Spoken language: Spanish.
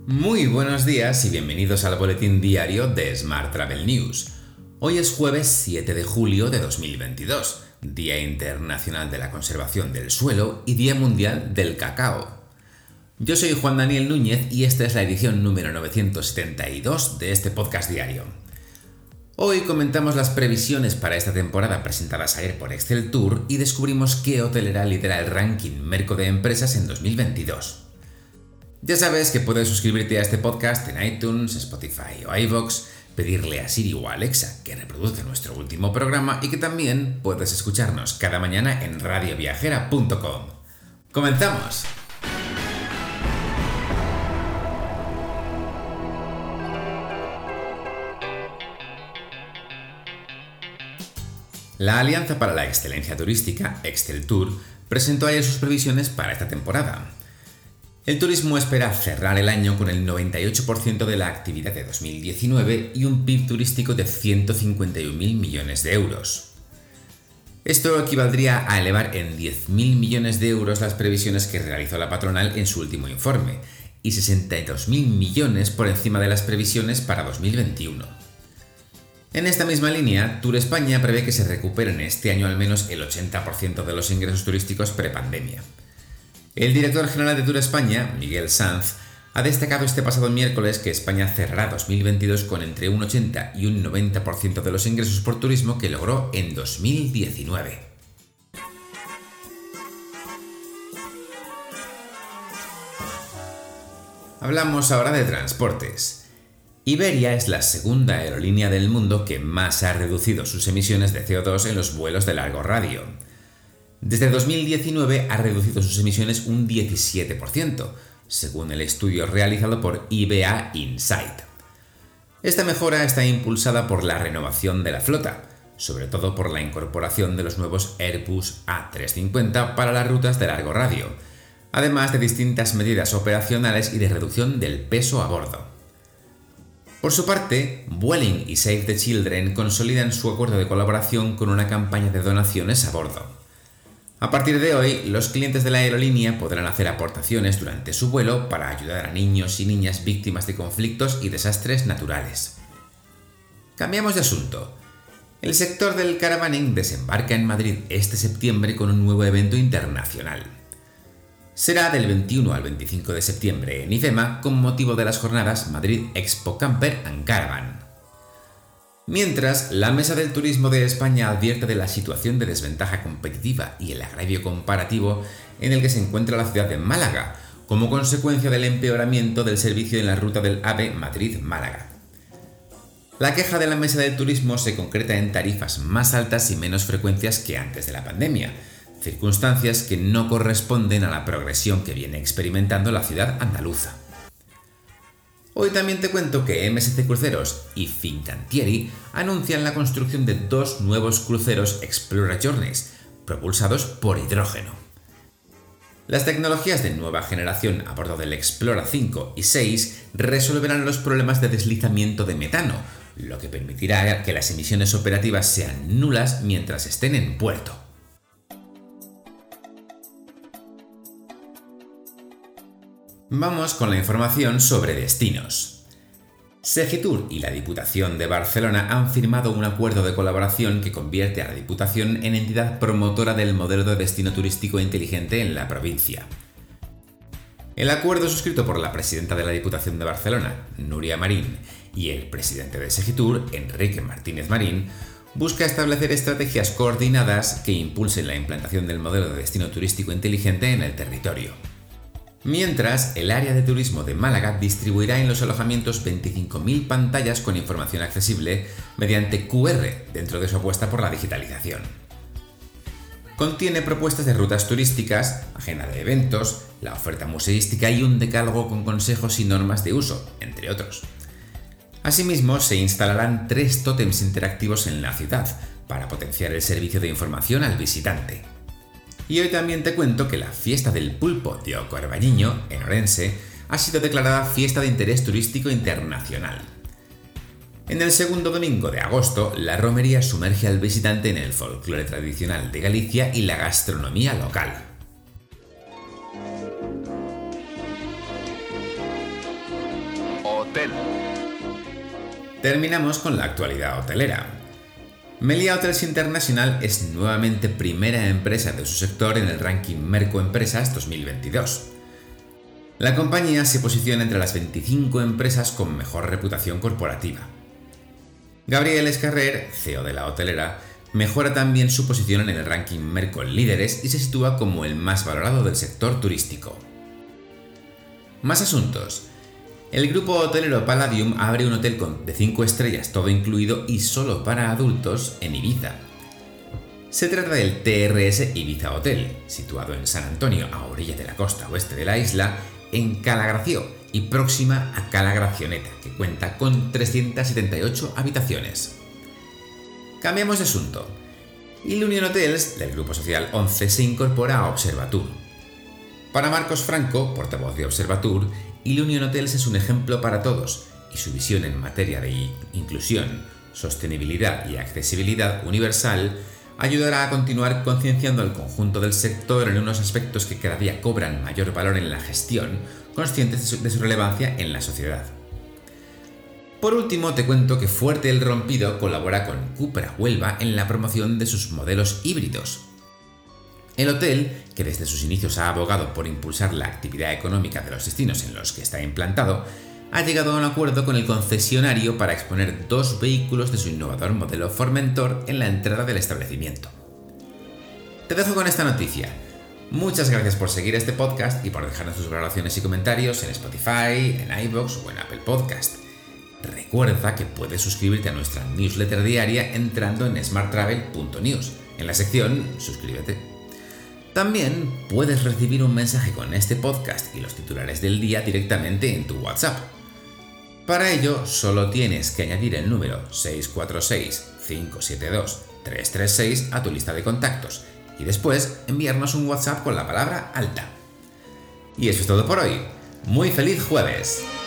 Muy buenos días y bienvenidos al boletín diario de Smart Travel News. Hoy es jueves 7 de julio de 2022, Día Internacional de la Conservación del Suelo y Día Mundial del Cacao. Yo soy Juan Daniel Núñez y esta es la edición número 972 de este podcast diario. Hoy comentamos las previsiones para esta temporada presentadas ayer por Excel Tour y descubrimos qué hotelera lidera el ranking Merco de empresas en 2022. Ya sabes que puedes suscribirte a este podcast en iTunes, Spotify o iVoox, pedirle a Siri o a Alexa que reproduzca nuestro último programa y que también puedes escucharnos cada mañana en radioviajera.com. ¡Comenzamos! La Alianza para la Excelencia Turística, Excel Tour, presentó ayer sus previsiones para esta temporada. El turismo espera cerrar el año con el 98% de la actividad de 2019 y un PIB turístico de 151.000 millones de euros. Esto equivaldría a elevar en 10.000 millones de euros las previsiones que realizó la patronal en su último informe, y 62.000 millones por encima de las previsiones para 2021. En esta misma línea, Tour España prevé que se recuperen este año al menos el 80% de los ingresos turísticos prepandemia. El director general de Tour España, Miguel Sanz, ha destacado este pasado miércoles que España cerrará 2022 con entre un 80 y un 90% de los ingresos por turismo que logró en 2019. Hablamos ahora de transportes. Iberia es la segunda aerolínea del mundo que más ha reducido sus emisiones de CO2 en los vuelos de largo radio. Desde 2019 ha reducido sus emisiones un 17%, según el estudio realizado por IBA Insight. Esta mejora está impulsada por la renovación de la flota, sobre todo por la incorporación de los nuevos Airbus A350 para las rutas de largo radio, además de distintas medidas operacionales y de reducción del peso a bordo. Por su parte, Vueling y Save the Children consolidan su acuerdo de colaboración con una campaña de donaciones a bordo. A partir de hoy, los clientes de la aerolínea podrán hacer aportaciones durante su vuelo para ayudar a niños y niñas víctimas de conflictos y desastres naturales. Cambiamos de asunto. El sector del caravaning desembarca en Madrid este septiembre con un nuevo evento internacional. Será del 21 al 25 de septiembre en IFEMA con motivo de las jornadas Madrid Expo Camper and Caravan. Mientras, la Mesa del Turismo de España advierte de la situación de desventaja competitiva y el agravio comparativo en el que se encuentra la ciudad de Málaga, como consecuencia del empeoramiento del servicio en la ruta del AVE Madrid-Málaga. La queja de la Mesa del Turismo se concreta en tarifas más altas y menos frecuencias que antes de la pandemia, circunstancias que no corresponden a la progresión que viene experimentando la ciudad andaluza. Hoy también te cuento que MSC Cruceros y Fincantieri anuncian la construcción de dos nuevos cruceros Explora Journeys, propulsados por hidrógeno. Las tecnologías de nueva generación a bordo del Explora 5 y 6 resolverán los problemas de deslizamiento de metano, lo que permitirá que las emisiones operativas sean nulas mientras estén en puerto. Vamos con la información sobre destinos. Segitur y la Diputación de Barcelona han firmado un acuerdo de colaboración que convierte a la Diputación en entidad promotora del modelo de destino turístico inteligente en la provincia. El acuerdo suscrito por la presidenta de la Diputación de Barcelona, Núria Marín, y el presidente de Segitur, Enrique Martínez Marín, busca establecer estrategias coordinadas que impulsen la implantación del modelo de destino turístico inteligente en el territorio. Mientras, el área de turismo de Málaga distribuirá en los alojamientos 25.000 pantallas con información accesible mediante QR dentro de su apuesta por la digitalización. Contiene propuestas de rutas turísticas, agenda de eventos, la oferta museística y un decálogo con consejos y normas de uso, entre otros. Asimismo, se instalarán 3 tótems interactivos en la ciudad para potenciar el servicio de información al visitante. Y hoy también te cuento que la Fiesta del Pulpo de Ocorbañiño, en Orense, ha sido declarada Fiesta de Interés Turístico Internacional. En el segundo domingo de agosto, la romería sumerge al visitante en el folclore tradicional de Galicia y la gastronomía local. Hotel. Terminamos con la actualidad hotelera. Meliá Hotels International es nuevamente primera empresa de su sector en el ranking Merco Empresas 2022. La compañía se posiciona entre las 25 empresas con mejor reputación corporativa. Gabriel Escarrer, CEO de la hotelera, mejora también su posición en el ranking Merco Líderes y se sitúa como el más valorado del sector turístico. Más asuntos. El grupo hotelero Palladium abre un hotel de 5 estrellas todo incluido y solo para adultos en Ibiza. Se trata del TRS Ibiza Hotel, situado en San Antonio, a orillas de la costa oeste de la isla, en Cala Gració y próxima a Cala Gracioneta, que cuenta con 378 habitaciones. Cambiamos de asunto. Ilunion Hotels, del grupo social 11, se incorpora a Observatour. Para Marcos Franco, portavoz de Observatour, Ilunion Hotels es un ejemplo para todos y su visión en materia de inclusión, sostenibilidad y accesibilidad universal ayudará a continuar concienciando al conjunto del sector en unos aspectos que cada día cobran mayor valor en la gestión, conscientes de su relevancia en la sociedad. Por último, te cuento que Fuerte el Rompido colabora con Cupra Huelva en la promoción de sus modelos híbridos. El hotel, que desde sus inicios ha abogado por impulsar la actividad económica de los destinos en los que está implantado, ha llegado a un acuerdo con el concesionario para exponer 2 vehículos de su innovador modelo Formentor en la entrada del establecimiento. Te dejo con esta noticia. Muchas gracias por seguir este podcast y por dejarnos tus valoraciones y comentarios en Spotify, en iVoox o en Apple Podcast. Recuerda que puedes suscribirte a nuestra newsletter diaria entrando en smarttravel.news, en la sección Suscríbete. También puedes recibir un mensaje con este podcast y los titulares del día directamente en tu WhatsApp. Para ello, solo tienes que añadir el número 646-572-336 a tu lista de contactos y después enviarnos un WhatsApp con la palabra alta. Y eso es todo por hoy. ¡Muy feliz jueves!